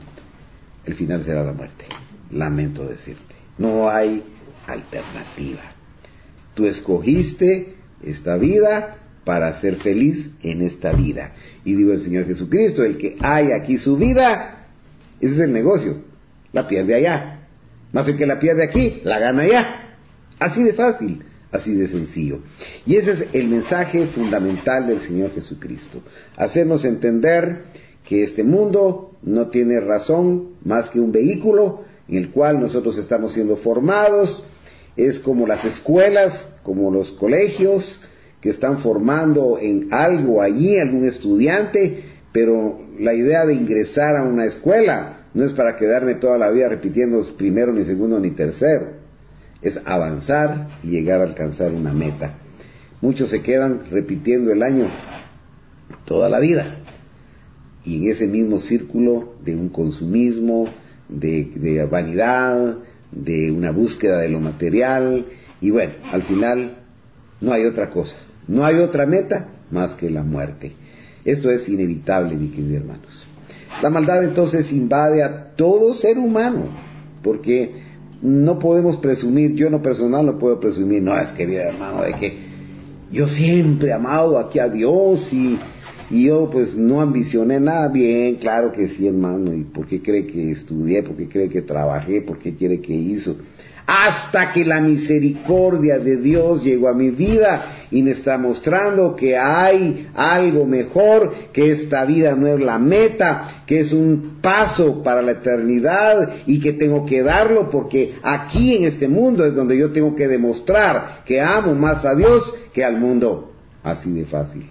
el final será la muerte. Lamento decirte, no hay alternativa. Tú escogiste esta vida para ser feliz en esta vida. Y digo el Señor Jesucristo, el que hay aquí su vida, ese es el negocio, la pierde allá. Más que la pierde aquí, la gana allá. Así de fácil, así de sencillo. Y ese es el mensaje fundamental del Señor Jesucristo. Hacernos entender que este mundo no tiene razón más que un vehículo en el cual nosotros estamos siendo formados. Es como las escuelas, como los colegios, que están formando en algo allí, algún estudiante, pero la idea de ingresar a una escuela no es para quedarme toda la vida repitiendo primero, ni segundo, ni tercero. Es avanzar y llegar a alcanzar una meta. Muchos se quedan repitiendo el año toda la vida, y en ese mismo círculo de un consumismo, de vanidad, de una búsqueda de lo material, y bueno, al final no hay otra cosa, no hay otra meta más que la muerte. Esto es inevitable, mis queridos hermanos. La maldad entonces invade a todo ser humano, porque no podemos presumir, yo en lo personal no puedo presumir, no, es que mi hermano, de que yo siempre he amado aquí a Dios y yo pues no ambicioné nada. Bien, claro que sí, hermano. ¿Y por qué cree que estudié? ¿Por qué cree que trabajé? ¿Por qué quiere que hizo? Hasta que la misericordia de Dios llegó a mi vida y me está mostrando que hay algo mejor, que esta vida no es la meta, que es un paso para la eternidad y que tengo que darlo, porque aquí en este mundo es donde yo tengo que demostrar que amo más a Dios que al mundo. Así de fácil.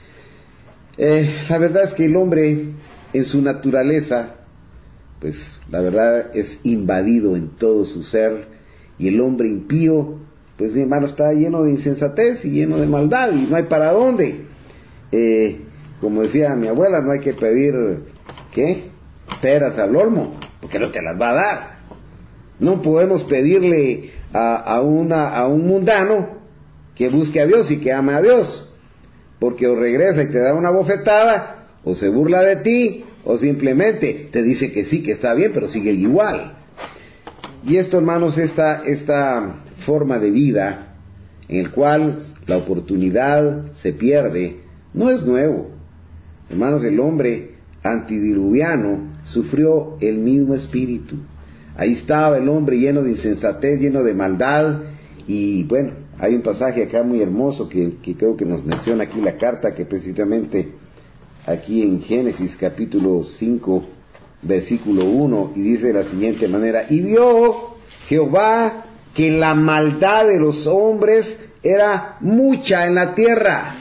La verdad es que el hombre en su naturaleza, pues la verdad es invadido en todo su ser, y el hombre impío, pues mi hermano, está lleno de insensatez y lleno de maldad, y no hay para dónde. Como decía mi abuela, no hay que pedir, ¿qué? Peras al olmo, porque no te las va a dar. No podemos pedirle a un mundano que busque a Dios y que ame a Dios, porque o regresa y te da una bofetada, o se burla de ti, o simplemente te dice que sí, que está bien, pero sigue igual. Y esto, hermanos, esta forma de vida en el cual la oportunidad se pierde, no es nuevo. Hermanos, el hombre antidiluviano sufrió el mismo espíritu. Ahí estaba el hombre lleno de insensatez, lleno de maldad. Y bueno, hay un pasaje acá muy hermoso que creo que nos menciona aquí la carta, que precisamente aquí en Génesis capítulo 5 versículo 1, y dice de la siguiente manera: y vio Jehová que la maldad de los hombres era mucha en la tierra.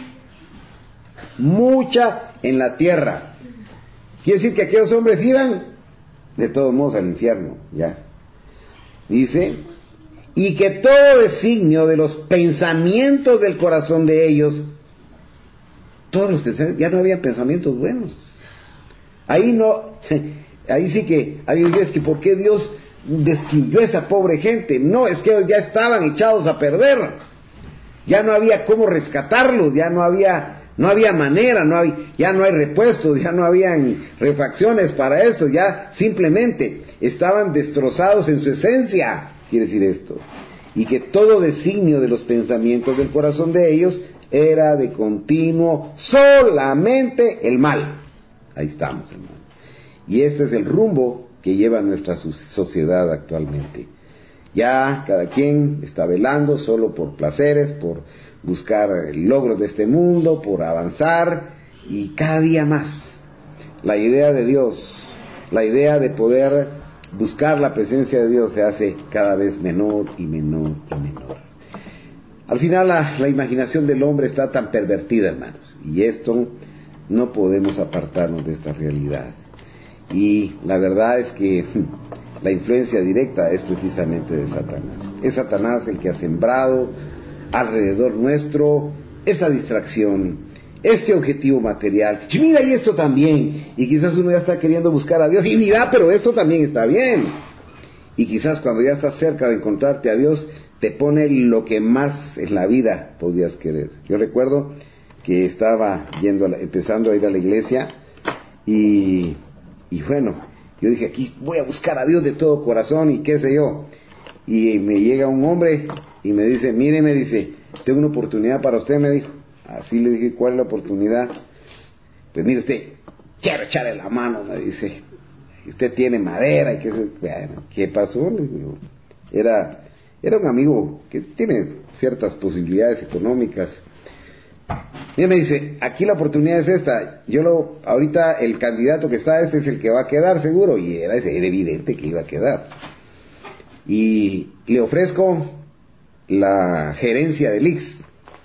Mucha en la tierra. Quiere decir que aquellos hombres iban de todos modos al infierno, ¿ya? Dice, y que todo designio de los pensamientos del corazón de ellos, todos los pensamientos, ya no había pensamientos buenos. Ahí no, ahí sí que alguien dice que por qué Dios destruyó a esa pobre gente. No, es que ya estaban echados a perder. Ya no había cómo rescatarlos, ya no había manera, ya no hay repuestos, ya no habían refacciones para esto, ya simplemente estaban destrozados en su esencia. Quiere decir esto, y que todo designio de los pensamientos del corazón de ellos era de continuo solamente el mal. Ahí estamos, hermano. Y este es el rumbo que lleva nuestra sociedad actualmente. Ya cada quien está velando solo por placeres, por buscar logros de este mundo, por avanzar, y cada día más la idea de Dios, la idea de poder buscar la presencia de Dios se hace cada vez menor y menor y menor. Al final la imaginación del hombre está tan pervertida, hermanos, y esto no podemos apartarnos de esta realidad. Y la verdad es que la influencia directa es precisamente de Satanás. Es Satanás el que ha sembrado alrededor nuestro esta distracción, este objetivo material. Y mira, y esto también. Y quizás uno ya está queriendo buscar a Dios. Y mira, pero esto también está bien. Y quizás cuando ya estás cerca de encontrarte a Dios, te pone lo que más en la vida podías querer. Yo recuerdo que estaba empezando a ir a la iglesia y bueno, yo dije, aquí voy a buscar a Dios de todo corazón y qué sé yo. Y me llega un hombre y me dice, mire, me dice, tengo una oportunidad para usted, me dijo. Así le dije, ¿cuál es la oportunidad? Pues mire usted, quiero echarle la mano, me dice. Usted tiene madera y qué sé. Bueno, ¿qué pasó? Le digo, era un amigo que tiene ciertas posibilidades económicas. Y él me dice, aquí la oportunidad es esta. Ahorita el candidato que está, este es el que va a quedar seguro. Y era evidente que iba a quedar. Y le ofrezco la gerencia del IX.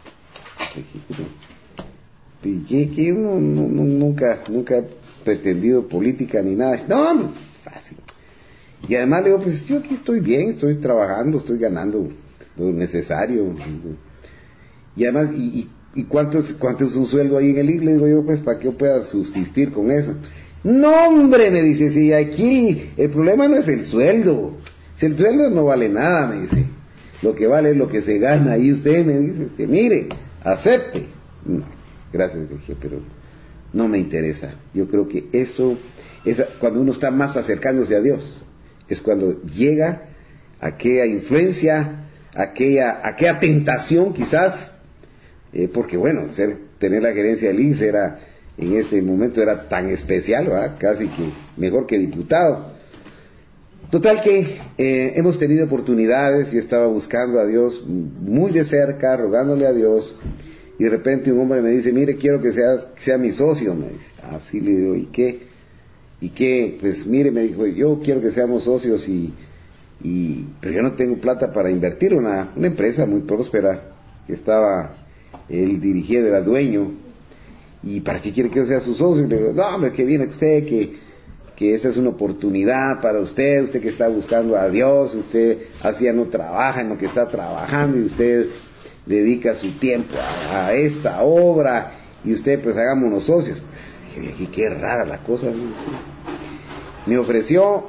Que uno nunca he pretendido política ni nada. No, fácil. Y además le digo, pues yo aquí estoy bien, estoy trabajando, estoy ganando lo necesario. Y además, ¿y cuánto es un sueldo ahí en el IX? Le digo yo, pues para que yo pueda subsistir con eso. No, hombre, me dice, sí, aquí el problema no es el sueldo. Si el sueldo no vale nada, me dice. Lo que vale es lo que se gana. Ahí usted me dice, que mire, acepte. No, gracias, dije, pero no me interesa. Yo creo que eso es cuando uno está más acercándose a Dios. Es cuando llega aquella influencia, aquella tentación quizás, porque bueno, tener la gerencia del INSS en ese momento era tan especial, ¿verdad? Casi que mejor que diputado. Total que hemos tenido oportunidades. Yo estaba buscando a Dios muy de cerca, rogándole a Dios, y de repente un hombre me dice, mire, quiero que sea mi socio, me dice. Así le digo, ¿y qué? Pues mire, me dijo, yo quiero que seamos socios pero yo no tengo plata para invertir. Una empresa muy próspera que él dirigiendo, era dueño. ¿Y para qué quiere que yo sea su socio? Y le digo, no, hombre, que viene usted, que esa es una oportunidad para usted que está buscando a Dios, usted así ya no trabaja en lo que está trabajando y usted dedica su tiempo a esta obra y usted pues hagámonos socios. Pues, dije, qué rara la cosa, ¿no? Me ofreció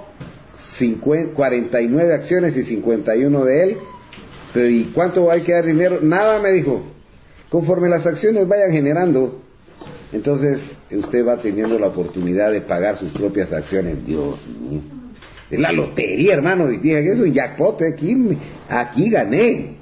49 acciones y 51 de él, pero ¿y cuánto hay que dar dinero? Nada, me dijo, conforme las acciones vayan generando, entonces usted va teniendo la oportunidad de pagar sus propias acciones. Dios mío, es la lotería, hermano. Y dije, es un jackpot, aquí gané.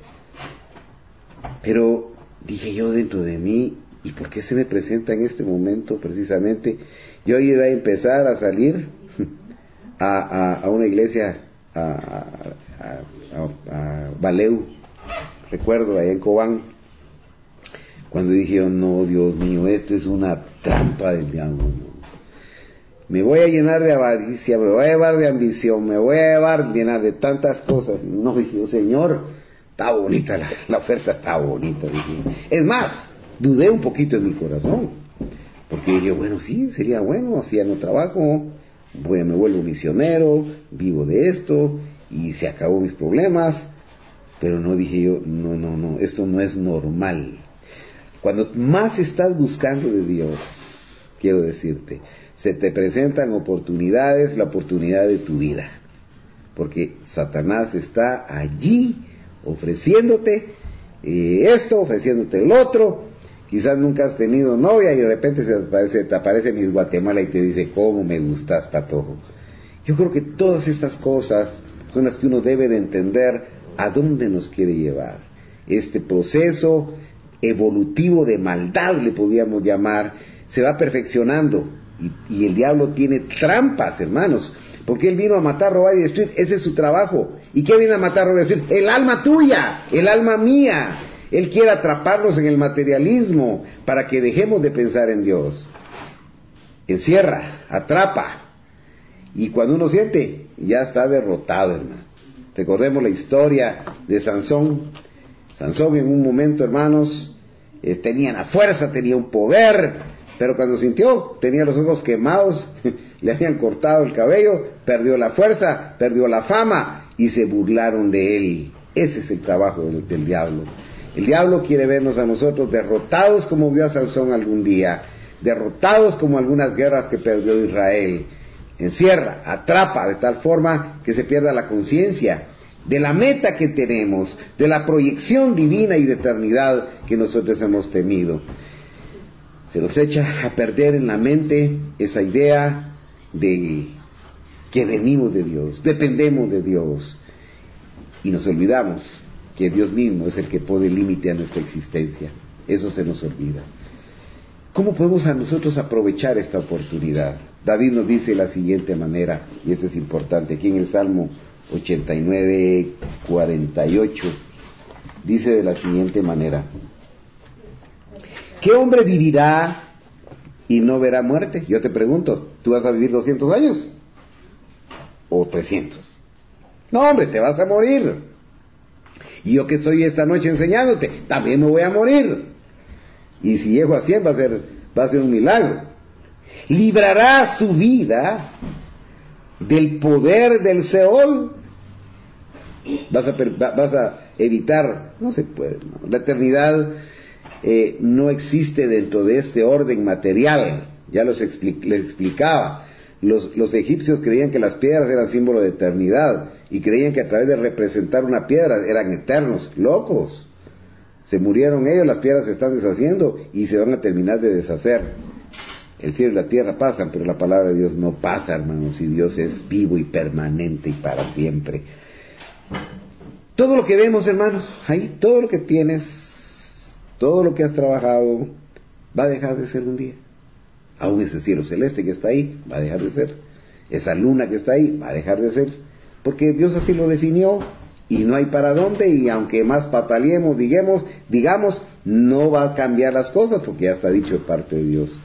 Pero dije yo dentro de mí, ¿y por qué se me presenta en este momento precisamente? Yo iba a empezar a salir a una iglesia, a Baleu, recuerdo, allá en Cobán, cuando dije yo, no, Dios mío, esto es una trampa del diablo. Me voy a llenar de avaricia, me voy a llevar de ambición, me voy a llenar de tantas cosas. No, dije yo, Señor, está bonita la oferta, está bonita. Dije. Es más, dudé un poquito en mi corazón, porque dije, bueno, sí, sería bueno, así ya no trabajo, me vuelvo misionero, vivo de esto, y se acabó mis problemas. Pero no, dije yo, no, esto no es normal. Cuando más estás buscando de Dios, quiero decirte, se te presentan oportunidades, la oportunidad de tu vida. Porque Satanás está allí ofreciéndote esto, ofreciéndote el otro. Quizás nunca has tenido novia y de repente te aparece Miss Guatemala y te dice, ¿cómo me gustas, patojo? Yo creo que todas estas cosas son las que uno debe de entender a dónde nos quiere llevar. Este proceso evolutivo de maldad, le podríamos llamar, se va perfeccionando y el diablo tiene trampas, hermanos, porque él vino a matar, robar y destruir. Ese es su trabajo. ¿Y qué viene a matar, robar y destruir? El alma tuya, el alma mía. Él quiere atraparnos en el materialismo para que dejemos de pensar en Dios. Encierra, atrapa Y cuando uno siente, ya está derrotado, hermano. Recordemos la historia de Sansón. Sansón en un momento, hermanos, tenía la fuerza, tenía un poder, pero cuando sintió, tenía los ojos quemados, le habían cortado el cabello, perdió la fuerza, perdió la fama y se burlaron de él. Ese es el trabajo del diablo. El diablo quiere vernos a nosotros derrotados como vio a Sansón algún día, derrotados como algunas guerras que perdió Israel. Encierra, atrapa de tal forma que se pierda la conciencia de la meta que tenemos, de la proyección divina y de eternidad que nosotros hemos tenido. Se nos echa a perder en la mente esa idea de que venimos de Dios, dependemos de Dios, y nos olvidamos que Dios mismo es el que pone límite a nuestra existencia. Eso se nos olvida. ¿Cómo podemos a nosotros aprovechar esta oportunidad? David nos dice de la siguiente manera, y esto es importante, aquí en el Salmo 89, 48, dice de la siguiente manera: ¿qué hombre vivirá y no verá muerte? Yo te pregunto, ¿tú vas a vivir 200 años? ¿O 300? No, hombre, te vas a morir. Y yo que estoy esta noche enseñándote, también me voy a morir. Y si llego a 100 va a ser un milagro. ¿Librará su vida del poder del Seol? Vas a evitar, no se puede, hermano. La eternidad no existe dentro de este orden material. Ya les explicaba. Los egipcios creían que las piedras eran símbolo de eternidad y creían que a través de representar una piedra eran eternos. Locos. Se murieron ellos, las piedras se están deshaciendo y se van a terminar de deshacer. El cielo y la tierra pasan, pero la palabra de Dios no pasa, hermanos, y Dios es vivo y permanente y para siempre. Todo lo que vemos, hermanos, ahí, todo lo que tienes, todo lo que has trabajado, va a dejar de ser un día. Aún ese cielo celeste que está ahí, va a dejar de ser. Esa luna que está ahí, va a dejar de ser. Porque Dios así lo definió, y no hay para dónde, y aunque más pataleemos, digamos, no va a cambiar las cosas, porque ya está dicho de parte de Dios.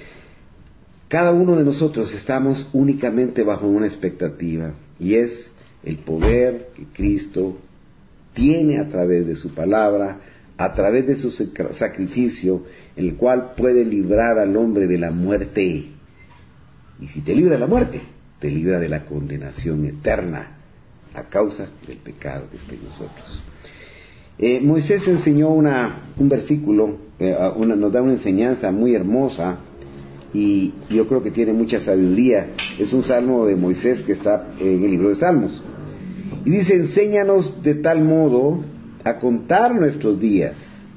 Cada uno de nosotros estamos únicamente bajo una expectativa, y es el poder que Cristo tiene a través de su palabra, a través de su sacrificio, en el cual puede librar al hombre de la muerte. Y si te libra de la muerte, te libra de la condenación eterna a causa del pecado que está en nosotros. Moisés enseñó un versículo, nos da una enseñanza muy hermosa, y yo creo que tiene mucha sabiduría. Es un salmo de Moisés que está en el libro de Salmos. Y dice: enséñanos de tal modo a contar nuestros días.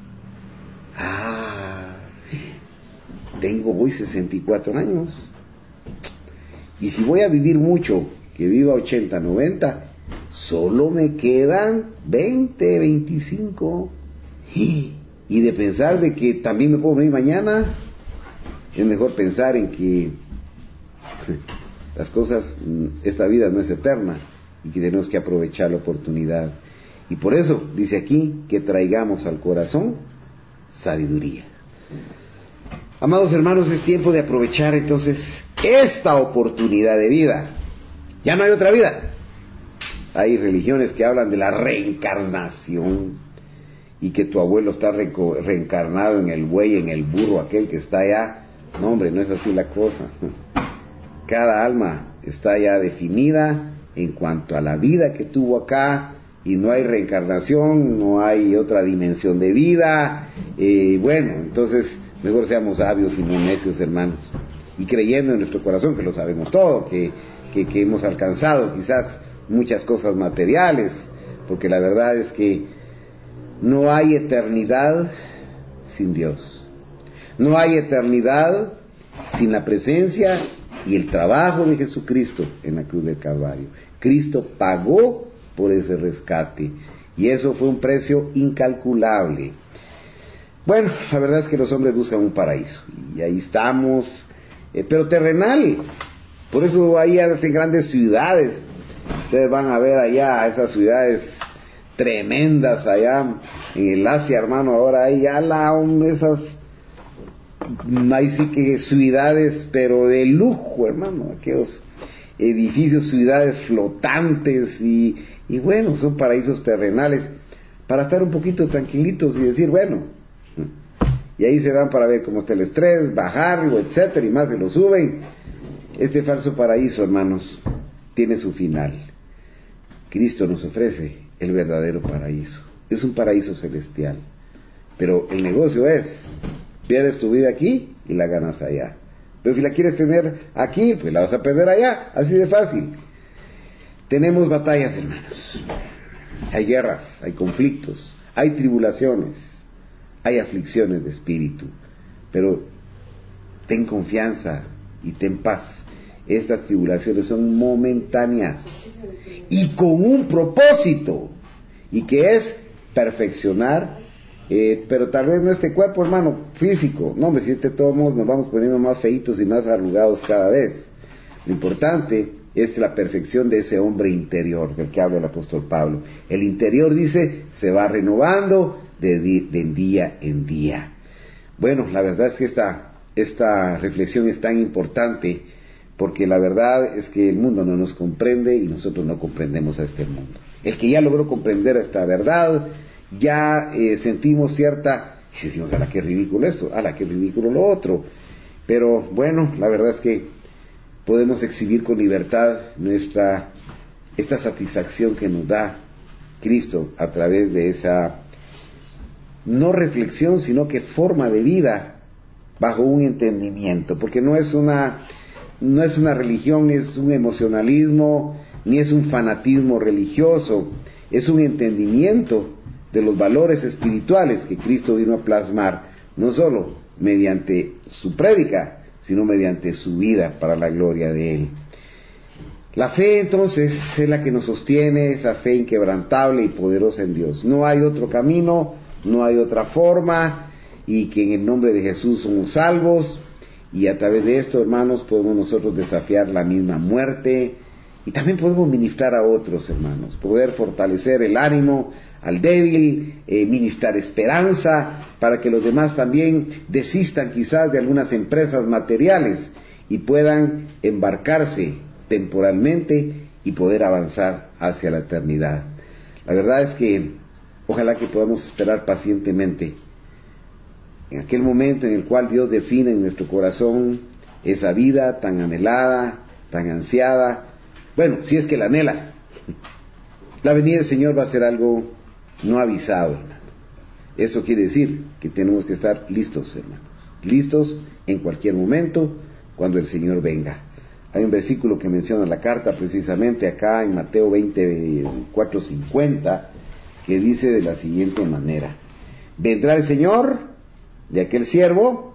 Tengo hoy 64 años. Y si voy a vivir mucho, que viva 80, 90, solo me quedan 20, 25. Y de pensar de que también me puedo morir mañana, es mejor pensar en que las cosas, esta vida no es eterna y que tenemos que aprovechar la oportunidad. Y por eso dice aquí que traigamos al corazón sabiduría. Amados hermanos, es tiempo de aprovechar entonces esta oportunidad de vida. Ya no hay otra vida. Hay religiones que hablan de la reencarnación y que tu abuelo está reencarnado en el buey, en el burro, aquel que está allá. No, hombre, no es así la cosa. Cada alma está ya definida en cuanto a la vida que tuvo acá, y no hay reencarnación, no hay otra dimensión de vida. Bueno, entonces mejor seamos sabios y no necios, hermanos, y creyendo en nuestro corazón que lo sabemos todo, que hemos alcanzado quizás muchas cosas materiales, porque la verdad es que no hay eternidad sin Dios. No hay eternidad sin la presencia y el trabajo de Jesucristo en la cruz del Calvario. Cristo pagó por ese rescate, y eso fue un precio incalculable. Bueno, la verdad es que los hombres buscan un paraíso, y ahí estamos, pero terrenal. Por eso ahí hacen grandes ciudades. Ustedes van a ver allá esas ciudades tremendas allá en el Asia, hermano. Ahora hay ya esas, ahí sí que ciudades, pero de lujo, hermano, aquellos. edificios, ciudades flotantes y bueno, son paraísos terrenales para estar un poquito tranquilitos y decir, bueno, y ahí se van para ver cómo está el estrés, bajarlo, etcétera, y más se lo suben. Este falso paraíso, hermanos, tiene su final. Cristo nos ofrece el verdadero paraíso. Es un paraíso celestial. Pero el negocio es, pierdes tu vida aquí y la ganas allá. Pero si la quieres tener aquí, pues la vas a perder allá. Así de fácil. Tenemos batallas, hermanos. Hay guerras, hay conflictos, hay tribulaciones, hay aflicciones de espíritu. Pero ten confianza y ten paz. Estas tribulaciones son momentáneas y con un propósito, y que es perfeccionar, pero tal vez no este cuerpo, hermano, físico. No, me siente todos modos, nos vamos poniendo más feitos y más arrugados cada vez. Lo importante es la perfección de ese hombre interior del que habla el apóstol Pablo. El interior, dice, se va renovando de día en día. Bueno, la verdad es que esta reflexión es tan importante, porque la verdad es que el mundo no nos comprende y nosotros no comprendemos a este mundo. El que ya logró comprender esta verdad, ya sentimos cierta, y decimos, ala, qué ridículo esto, ala, qué ridículo lo otro. Pero bueno, la verdad es que podemos exhibir con libertad esta satisfacción que nos da Cristo a través de esa, no reflexión, sino que forma de vida bajo un entendimiento, porque no es una religión, ni es un emocionalismo, ni es un fanatismo religioso, es un entendimiento de los valores espirituales que Cristo vino a plasmar, no solo mediante su prédica, sino mediante su vida para la gloria de Él. La fe, entonces, es la que nos sostiene, esa fe inquebrantable y poderosa en Dios. No hay otro camino, no hay otra forma, y que en el nombre de Jesús somos salvos, y a través de esto, hermanos, podemos nosotros desafiar la misma muerte, y también podemos ministrar a otros, hermanos, poder fortalecer el ánimo al débil, ministrar esperanza, para que los demás también desistan quizás de algunas empresas materiales y puedan embarcarse temporalmente y poder avanzar hacia la eternidad. La verdad es que ojalá que podamos esperar pacientemente en aquel momento en el cual Dios define en nuestro corazón esa vida tan anhelada, tan ansiada. Bueno, si es que la anhelas. La venida del Señor va a ser algo no avisado, hermano. Eso quiere decir que tenemos que estar listos, hermanos. Listos en cualquier momento cuando el Señor venga. Hay un versículo que menciona la carta precisamente acá en Mateo 24:50, que dice de la siguiente manera: vendrá el Señor de aquel siervo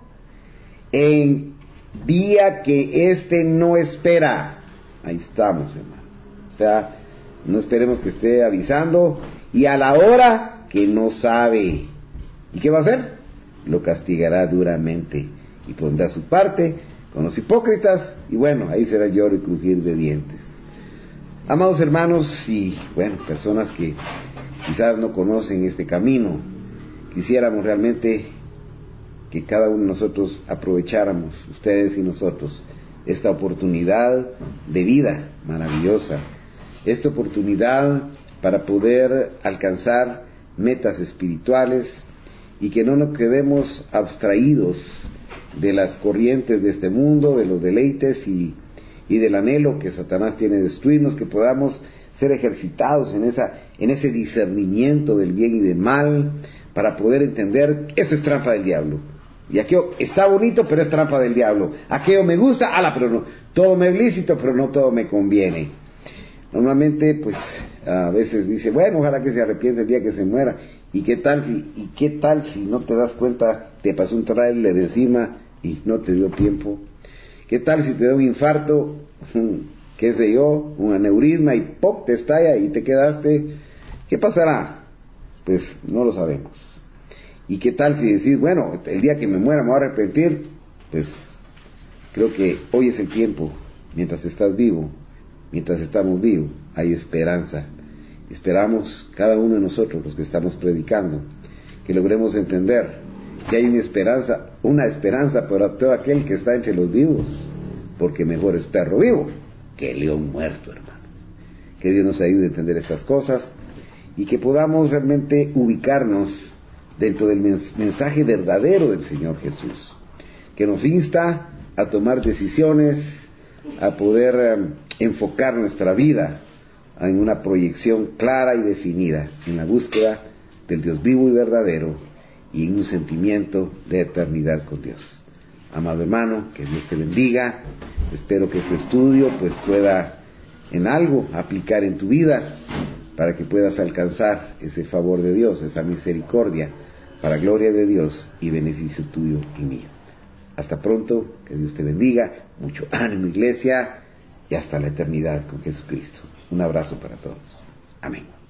en día que éste no espera. Ahí estamos, hermano. O sea, no esperemos que esté avisando, y a la hora que no sabe. ¿Y qué va a hacer? Lo castigará duramente y pondrá su parte con los hipócritas, y bueno, ahí será lloro y crujir de dientes. Amados hermanos y bueno, personas que quizás no conocen este camino, quisiéramos realmente que cada uno de nosotros aprovecháramos, ustedes y nosotros, esta oportunidad de vida maravillosa, esta oportunidad para poder alcanzar metas espirituales, y que no nos quedemos abstraídos de las corrientes de este mundo, de los deleites y del anhelo que Satanás tiene de destruirnos, que podamos ser ejercitados en ese discernimiento del bien y del mal, para poder entender que esto es trampa del diablo. Y aquello está bonito, pero es trampa del diablo. Aquello me gusta, pero no. Todo me es lícito, pero no todo me conviene. Normalmente, pues, a veces dice, bueno, ojalá que se arrepiente el día que se muera. ¿Y qué tal si no te das cuenta, te pasó un tráiler encima y no te dio tiempo? ¿Qué tal si te da un infarto, qué sé yo, un aneurisma y ¡pop!, te estalla y te quedaste? ¿Qué pasará? Pues no lo sabemos. ¿Y qué tal si decís, bueno, el día que me muera me voy a arrepentir? Pues creo que hoy es el tiempo, mientras estás vivo, mientras estamos vivos, hay esperanza. Esperamos cada uno de nosotros, los que estamos predicando, que logremos entender que hay una esperanza para todo aquel que está entre los vivos, porque mejor es perro vivo que el león muerto, hermano. Que Dios nos ayude a entender estas cosas y que podamos realmente ubicarnos dentro del mensaje verdadero del Señor Jesús, que nos insta a tomar decisiones, a poder enfocar nuestra vida en una proyección clara y definida, en la búsqueda del Dios vivo y verdadero y en un sentimiento de eternidad con Dios. Amado hermano, que Dios te bendiga. Espero que este estudio pues pueda en algo aplicar en tu vida para que puedas alcanzar ese favor de Dios, esa misericordia, para gloria de Dios y beneficio tuyo y mío. Hasta pronto, que Dios te bendiga, mucho ánimo, iglesia, y hasta la eternidad con Jesucristo. Un abrazo para todos. Amén.